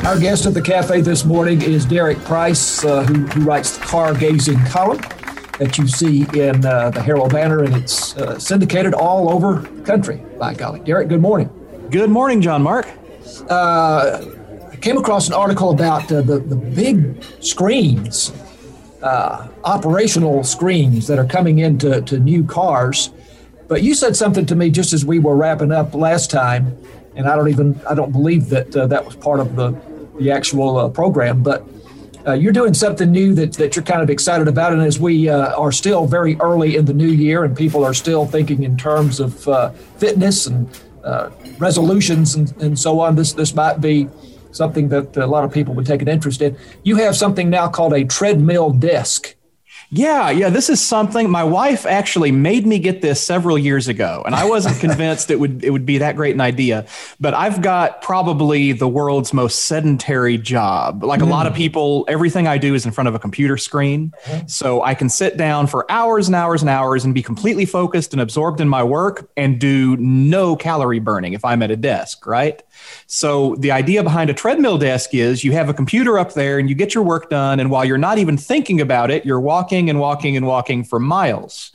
Our guest at the cafe this morning is Derek Price, who writes the car gazing column that you see in the Herald Banner, and it's syndicated all over the country, by golly. Derek, good morning. Good morning, John Mark. I came across an article about the big screens, operational screens that are coming into new cars. But you said something to me just as we were wrapping up last time, and I don't believe that that was part of the actual program, but you're doing something new that you're kind of excited about. And as we are still very early in the new year and people are still thinking in terms of fitness and resolutions and so on, this might be something that a lot of people would take an interest in. You have something now called a treadmill disc. Yeah. This is something my wife actually made me get this several years ago, and I wasn't convinced it would be that great an idea. But I've got probably the world's most sedentary job. Like a lot of people, everything I do is in front of a computer screen. So I can sit down for hours and hours and hours and be completely focused and absorbed in my work and do no calorie burning if I'm at a desk, right? So the idea behind a treadmill desk is you have a computer up there and you get your work done. And while you're not even thinking about it, you're walking and walking and walking for miles.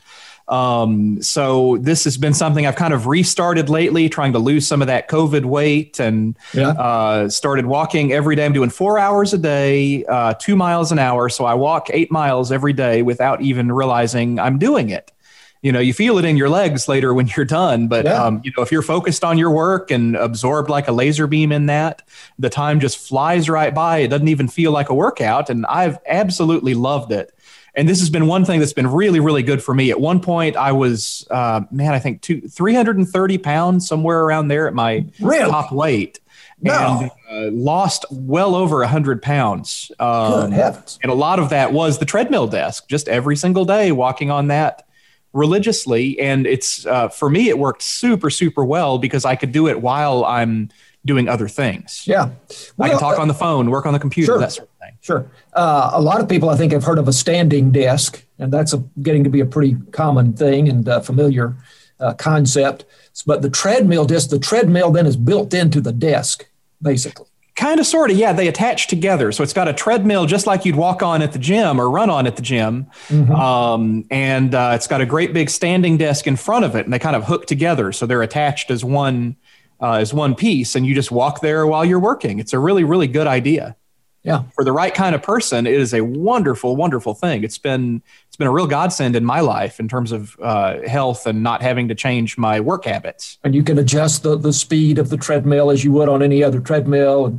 So this has been something I've kind of restarted lately, trying to lose some of that COVID weight, and started walking every day. I'm doing 4 hours a day, 2 miles an hour. So I walk 8 miles every day without even realizing I'm doing it. You know, you feel it in your legs later when you're done, but if you're focused on your work and absorbed like a laser beam in that, the time just flies right by. It doesn't even feel like a workout, and I've absolutely loved it. And this has been one thing that's been really, really good for me. At one point, I was, I think 330 pounds, somewhere around there at my top weight. And lost well over 100 pounds. Good heavens. And a lot of that was the treadmill desk, just every single day walking on that religiously. And it's for me, it worked super, super well because I could do it while I'm doing other things. Yeah. Well, I can talk on the phone, work on the computer, that sort of thing. Sure. A lot of people, I think, have heard of a standing desk, and that's getting to be a pretty common thing and familiar concept. But the treadmill then is built into the desk, basically. Kind of, sort of, yeah. They attach together. So it's got a treadmill just like you'd walk on at the gym or run on at the gym. And it's got a great big standing desk in front of it, and they kind of hook together. So they're attached as one piece, and you just walk there while you're working. It's a really, really good idea. Yeah. For the right kind of person, it is a wonderful, wonderful thing. It's been a real godsend in my life in terms of health and not having to change my work habits. And you can adjust the speed of the treadmill as you would on any other treadmill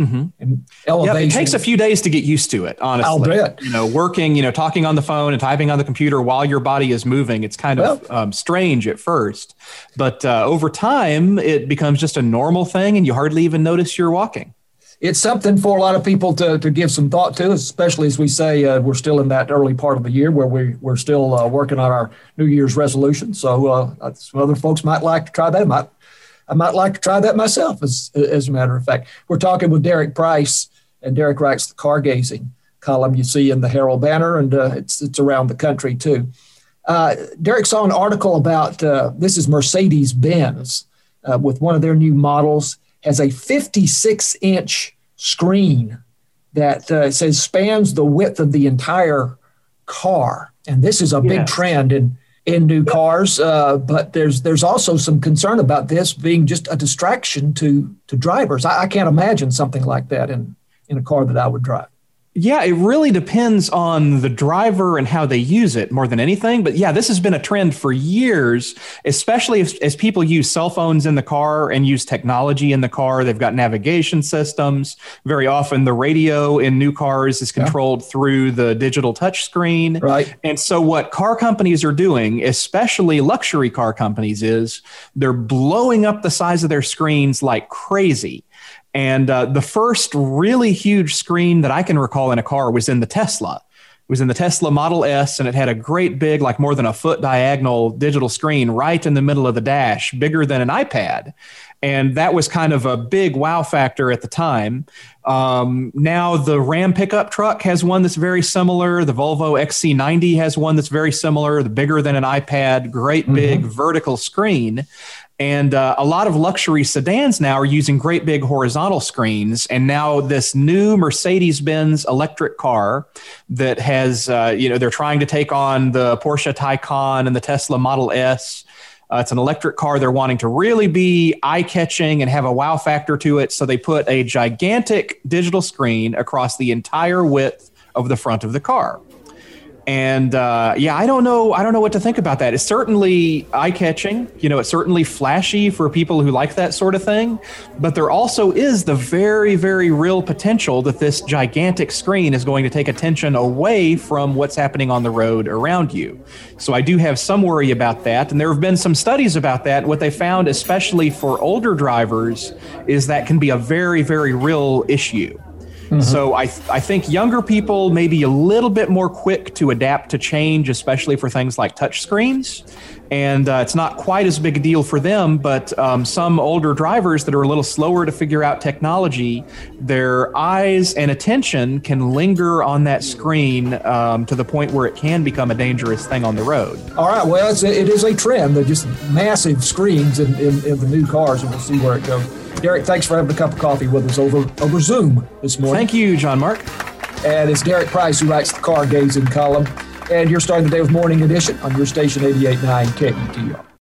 and elevation. Yeah, it takes a few days to get used to it, honestly. I'll bet. Working, talking on the phone and typing on the computer while your body is moving. It's kind of strange at first, but over time it becomes just a normal thing and you hardly even notice you're walking. It's something for a lot of people to give some thought to, especially as we say we're still in that early part of the year where we're still working on our New Year's resolution. So some other folks might like to try that. I might like to try that myself, as a matter of fact. We're talking with Derek Price, and Derek writes the car gazing column you see in the Herald Banner, and it's around the country too. Derek saw an article about this is Mercedes-Benz with one of their new models, has a 56-inch screen that says spans the width of the entire car. And this is a big trend in new cars, but there's also some concern about this being just a distraction to drivers. I can't imagine something like that in a car that I would drive. Yeah, it really depends on the driver and how they use it more than anything. But yeah, this has been a trend for years, especially as people use cell phones in the car and use technology in the car. They've got navigation systems. Very often the radio in new cars is controlled through the digital touchscreen. Right. And so what car companies are doing, especially luxury car companies, is they're blowing up the size of their screens like crazy. And the first really huge screen that I can recall in a car was in the Tesla. It was in the Tesla Model S, and it had a great big, like more than a foot diagonal digital screen right in the middle of the dash, bigger than an iPad. And that was kind of a big wow factor at the time. Now the Ram pickup truck has one that's very similar. The Volvo XC90 has one that's very similar, the bigger than an iPad, great big vertical screen. And a lot of luxury sedans now are using great big horizontal screens. And now this new Mercedes-Benz electric car that has, they're trying to take on the Porsche Taycan and the Tesla Model S. It's an electric car. They're wanting to really be eye-catching and have a wow factor to it. So they put a gigantic digital screen across the entire width of the front of the car. And I don't know what to think about that. It's certainly eye-catching. It's certainly flashy for people who like that sort of thing. But there also is the very, very real potential that this gigantic screen is going to take attention away from what's happening on the road around you. So I do have some worry about that. And there have been some studies about that. And what they found, especially for older drivers, is that can be a very, very real issue. So I think younger people may be a little bit more quick to adapt to change, especially for things like touch screens. And it's not quite as big a deal for them, but some older drivers that are a little slower to figure out technology, their eyes and attention can linger on that screen to the point where it can become a dangerous thing on the road. All right. Well, it is a trend. They're just massive screens in the new cars, and we'll see where it goes. Derek, thanks for having a cup of coffee with us over Zoom this morning. Thank you, John Mark. And it's Derek Price who writes the Car Gazing column. And you're starting the day with Morning Edition on your station 88.9 KUTR.